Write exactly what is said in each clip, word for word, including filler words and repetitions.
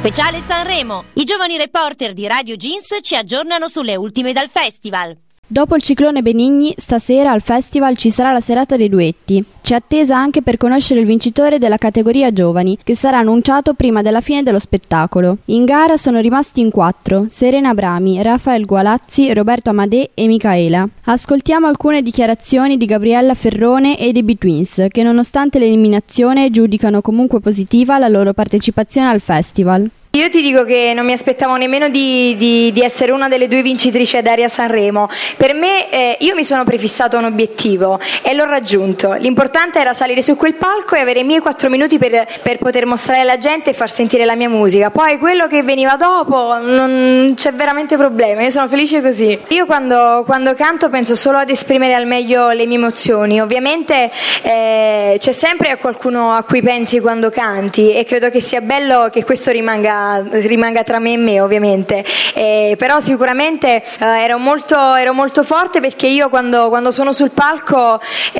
Speciale Sanremo. I giovani reporter di Radio Jeans ci aggiornano sulle ultime dal festival. Dopo il ciclone Benigni, stasera al festival ci sarà la serata dei duetti. C'è attesa anche per conoscere il vincitore della categoria giovani, che sarà annunciato prima della fine dello spettacolo. In gara sono rimasti in quattro: Serena Abrami, Rafael Gualazzi, Roberto Amadè e Micaela. Ascoltiamo alcune dichiarazioni di Gabriella Ferrone e dei B-Twins, che nonostante l'eliminazione giudicano comunque positiva la loro partecipazione al festival. Io ti dico che non mi aspettavo nemmeno di, di, di essere una delle due vincitrici ad Aria Sanremo. Per me, eh, io mi sono prefissato un obiettivo e l'ho raggiunto. L'importante era salire su quel palco e avere i miei quattro minuti per, per poter mostrare alla gente e far sentire la mia musica. Poi quello che veniva dopo non c'è veramente problema, io sono felice così. Io quando, quando canto penso solo ad esprimere al meglio le mie emozioni. Ovviamente eh, c'è sempre qualcuno a cui pensi quando canti e credo che sia bello che questo rimanga rimanga tra me e me, ovviamente, eh, però sicuramente eh, ero molto ero molto forte, perché io quando, quando sono sul palco,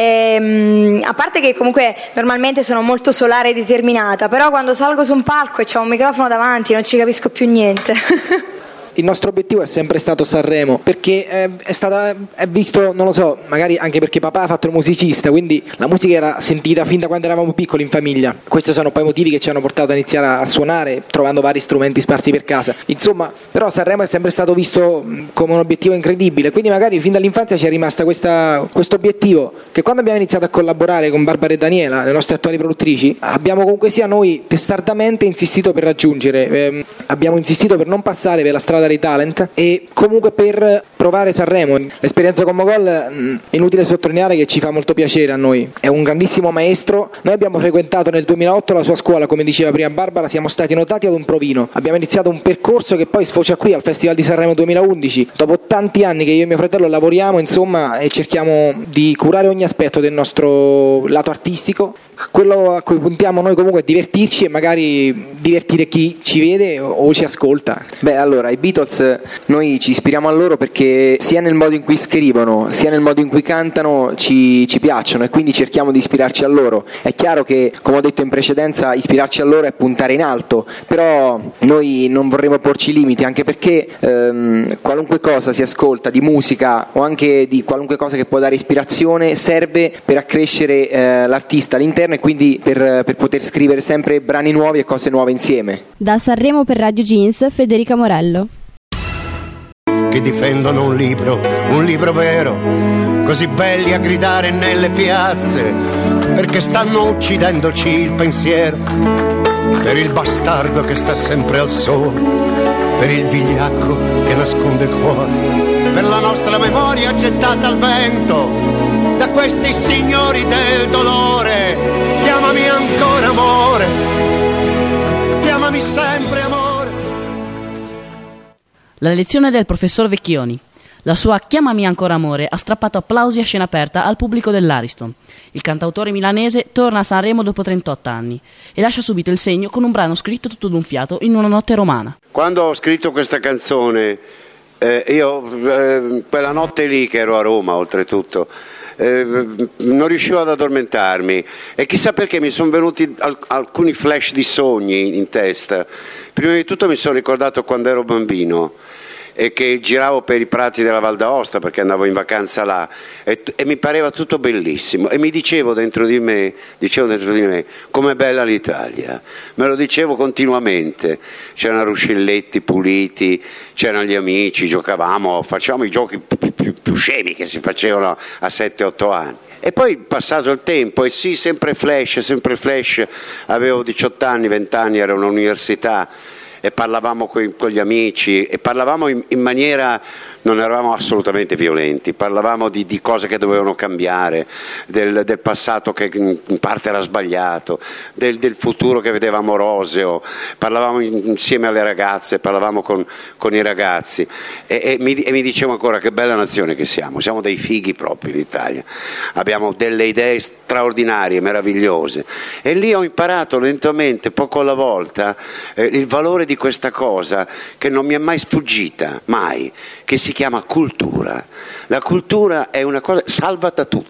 ehm, a parte che comunque normalmente sono molto solare e determinata, però quando salgo su un palco e c'ho un microfono davanti non ci capisco più niente. Il nostro obiettivo è sempre stato Sanremo, perché è, è stata è visto, non lo so, magari anche perché papà ha fatto il musicista, quindi la musica era sentita fin da quando eravamo piccoli in famiglia. Questi sono poi i motivi che ci hanno portato a iniziare a suonare, trovando vari strumenti sparsi per casa. Insomma, però Sanremo è sempre stato visto come un obiettivo incredibile, quindi magari fin dall'infanzia ci è rimasta questo obiettivo, che quando abbiamo iniziato a collaborare con Barbara e Daniela, le nostre attuali produttrici, abbiamo comunque sia noi testardamente insistito per raggiungere, eh, abbiamo insistito per non passare per la strada dei talent e comunque per provare Sanremo. L'esperienza con Mogol, è inutile sottolineare che ci fa molto piacere a noi, è un grandissimo maestro. Noi abbiamo frequentato nel duemilaotto la sua scuola, come diceva prima Barbara, siamo stati notati ad un provino, abbiamo iniziato un percorso che poi sfocia qui al Festival di Sanremo duemilaundici, dopo tanti anni che io e mio fratello lavoriamo insomma e cerchiamo di curare ogni aspetto del nostro lato artistico. Quello a cui puntiamo noi comunque è divertirci e magari divertire chi ci vede o ci ascolta. Beh, allora, i Beatles noi ci ispiriamo a loro perché sia nel modo in cui scrivono sia nel modo in cui cantano ci, ci piacciono, e quindi cerchiamo di ispirarci a loro. È chiaro che, come ho detto in precedenza, ispirarci a loro è puntare in alto, però noi non vorremmo porci limiti, anche perché ehm, qualunque cosa si ascolta di musica o anche di qualunque cosa che può dare ispirazione serve per accrescere eh, l'artista all'interno e quindi per, per poter scrivere sempre brani nuovi e cose nuove insieme. Da Sanremo per Radio Jeans, Federica Morello. Che difendono un libro, un libro vero, così belli a gridare nelle piazze, perché stanno uccidendoci il pensiero, per il bastardo che sta sempre al sole, per il vigliacco che nasconde il cuore, per la nostra memoria gettata al vento da questi signori del dolore. Chiamami ancora amore, chiamami sempre amore. La lezione del professor Vecchioni. La sua Chiamami ancora amore ha strappato applausi a scena aperta al pubblico dell'Ariston. Il cantautore milanese torna a Sanremo dopo trentotto anni e lascia subito il segno con un brano scritto tutto d'un fiato in una notte romana. Quando ho scritto questa canzone, eh, io eh, quella notte lì che ero a Roma oltretutto, Eh, non riuscivo ad addormentarmi e chissà perché mi sono venuti al- alcuni flash di sogni in testa. Prima di tutto mi sono ricordato quando ero bambino e che giravo per i prati della Val d'Aosta perché andavo in vacanza là e, e mi pareva tutto bellissimo e mi dicevo dentro di me dicevo dentro di me com'è bella l'Italia, me lo dicevo continuamente. C'erano ruscelletti puliti, c'erano gli amici, giocavamo, facevamo i giochi più, più, più scemi che si facevano a sette otto anni. E poi passato il tempo, e sì, sempre flash, sempre flash, avevo diciotto anni, venti anni, ero all'università e parlavamo con, con gli amici e parlavamo in, in maniera, non eravamo assolutamente violenti, parlavamo di, di cose che dovevano cambiare, del, del passato che in parte era sbagliato, del, del futuro che vedevamo roseo, parlavamo insieme alle ragazze, parlavamo con, con i ragazzi e, e, mi, e mi dicevo ancora che bella nazione che siamo, siamo dei fighi proprio l'Italia, abbiamo delle idee straordinarie, meravigliose, e lì ho imparato lentamente, poco alla volta, eh, il valore di questa cosa che non mi è mai sfuggita, mai, che si chiama cultura. La cultura è una cosa, salva da tutto.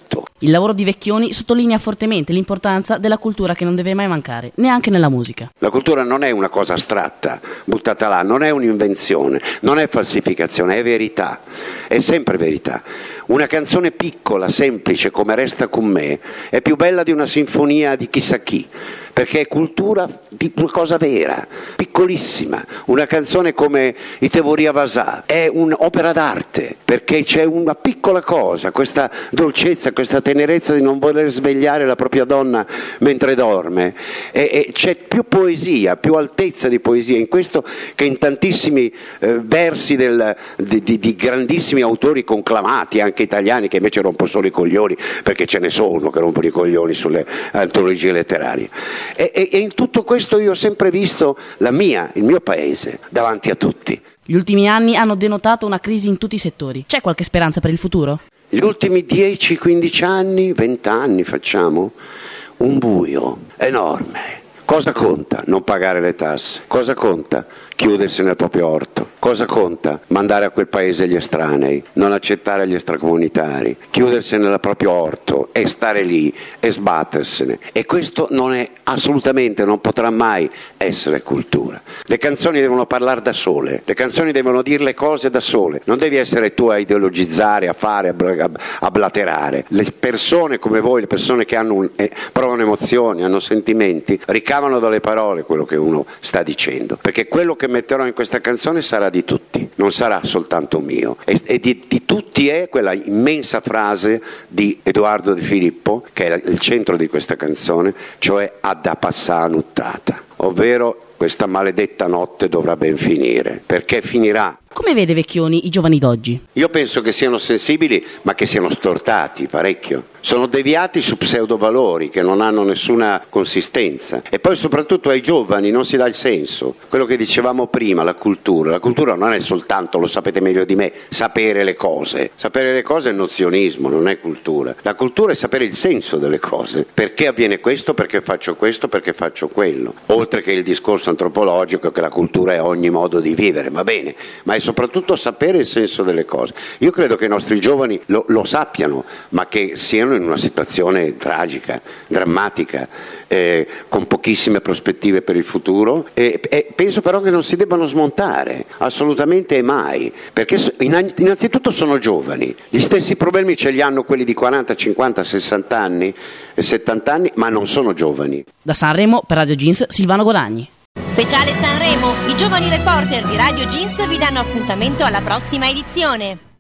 Il lavoro di Vecchioni sottolinea fortemente l'importanza della cultura che non deve mai mancare, neanche nella musica. La cultura non è una cosa astratta, buttata là, non è un'invenzione, non è falsificazione, è verità, è sempre verità. Una canzone piccola, semplice, come Resta con me, è più bella di una sinfonia di chissà chi, perché è cultura di una cosa vera, piccolissima. Una canzone come I Tevoria Vasà è un'opera d'arte, perché c'è una piccola cosa, questa dolcezza, questa tenerezza di non voler svegliare la propria donna mentre dorme, e, e c'è più poesia, più altezza di poesia in questo che in tantissimi eh, versi del, di, di, di grandissimi autori conclamati, anche italiani, che invece rompono solo i coglioni, perché ce ne sono che rompono i coglioni sulle antologie letterarie. E, e, e in tutto questo io ho sempre visto la mia, il mio paese, davanti a tutti. Gli ultimi anni hanno denotato una crisi in tutti i settori. C'è qualche speranza per il futuro? Gli ultimi dieci quindici anni, venti anni facciamo, un buio enorme. Cosa conta? Non pagare le tasse. Cosa conta? Chiudersi nel proprio orto. Cosa conta? Mandare a quel paese gli estranei, non accettare gli extracomunitari, chiudersi nel proprio orto e stare lì e sbattersene. E questo non è assolutamente, non potrà mai essere cultura. Le canzoni devono parlare da sole, le canzoni devono dire le cose da sole. Non devi essere tu a ideologizzare, a fare, a, bla, a blaterare. Le persone come voi, le persone che hanno un, eh, provano emozioni, hanno sentimenti, ricavano dalle parole quello che uno sta dicendo, perché quello che metterò in questa canzone sarà di tutti, non sarà soltanto mio, e, e di, di tutti è quella immensa frase di Edoardo De Filippo, che è il centro di questa canzone, cioè "adda passà nuttata", ovvero questa maledetta notte dovrà ben finire, perché finirà. Come vede Vecchioni i giovani d'oggi? Io penso che siano sensibili, ma che siano stortati parecchio. Sono deviati su pseudovalori che non hanno nessuna consistenza. E poi soprattutto ai giovani non si dà il senso. Quello che dicevamo prima, la cultura. La cultura non è soltanto, lo sapete meglio di me, sapere le cose. Sapere le cose è nozionismo, non è cultura. La cultura è sapere il senso delle cose. Perché avviene questo, perché faccio questo, perché faccio quello. Oltre che il discorso antropologico che la cultura è ogni modo di vivere, va bene, ma è soprattutto sapere il senso delle cose. Io credo che i nostri giovani lo, lo sappiano, ma che siano in una situazione tragica, drammatica, eh, con pochissime prospettive per il futuro, e, e penso però che non si debbano smontare, assolutamente mai, perché innanzitutto sono giovani, gli stessi problemi ce li hanno quelli di quaranta, cinquanta, sessanta anni e settanta anni, ma non sono giovani. Da Sanremo, per Radio Jeans, Silvano Godagni. Speciale Sanremo, i giovani reporter di Radio Jeans vi danno appuntamento alla prossima edizione.